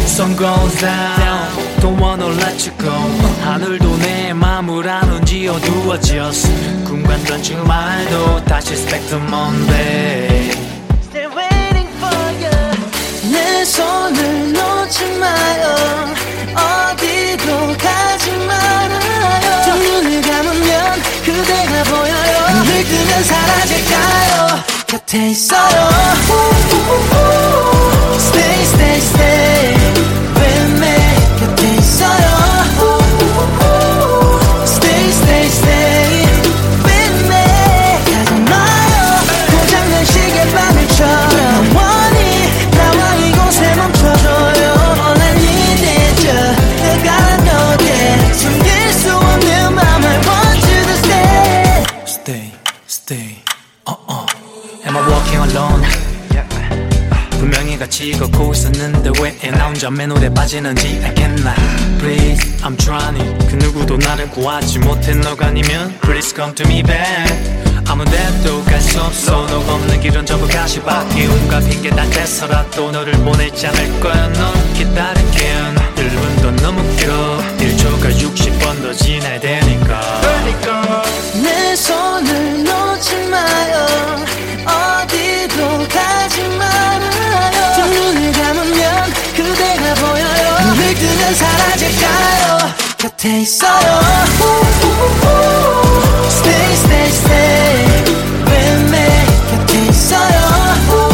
Sun goes down, don't wanna let you go. 하늘도 내 맘을 아는지 어두워졌어. 꿈 같던 주말도 다시 back to Monday. Still waiting for you. 내 손을 놓지 마요. 어디로 가지 말아요. 두 눈을 감으면 그대가 보여요. 눈을 뜨면 사라질까요. 곁에 있어요. Stay, stay, stay with me. 곁에 있어요. Stay, stay, stay with me. 가져놔요. 고장난 시계바늘처럼 원히 나와 이곳에 멈춰줘요. All I need is you. 내가 너게 숨길 수 없는 맘 I want you to stay. Stay, stay, Am I walking alone? 분명히 같이 걷고 있었는데 왜 나 혼자 맨홀에 빠지는지 알겠나. Please, I'm trying. 그 누구도 나를 구하지 못해. 너가 아니면 Please come to me back. 아무 데도 갈 수 없어. 너 없는 길은 전부 가시밭길. 온갖 핑계 다 대서라도 너를 보내지 않을 거야. 넌 기다릴게. 1분도 너무 길어. 1초가 60번 더 지나야 되니까. 내 손을 놓지 마요. 어디로 가지 말아요. 두 눈을 감으면 그대가 보여요. 눈을 뜨면 사라질까요. 곁에 있어요. Stay, stay, stay with me. 곁에 있어요.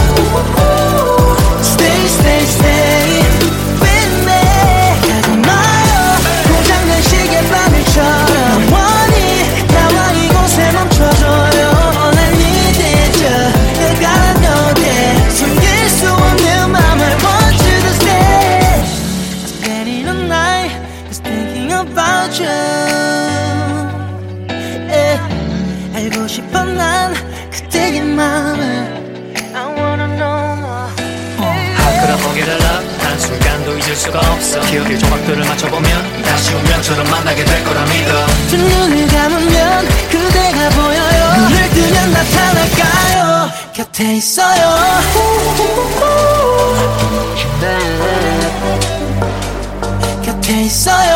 Stay, stay, stay with me. 가져놔요. 고장난 시계바늘처럼 원히 나와 이곳에 멈춰줘요. All I need is you. 내가 너게 숨길 수 없는 맘 I want you to stay. I spend it all night just thinking about you. 알고 싶어 난 그때의 맘을 I wanna know more. 그럼 포기를 한순간도 잊을 수가 없어. 기억의 조각들을 맞춰보면 다시 운명처럼 만나게 될 거라 믿어. 두 눈을 감으면 그대가 보여요. 눈을 뜨면 나타날까요. 곁에 있어요. 곁에 있어요.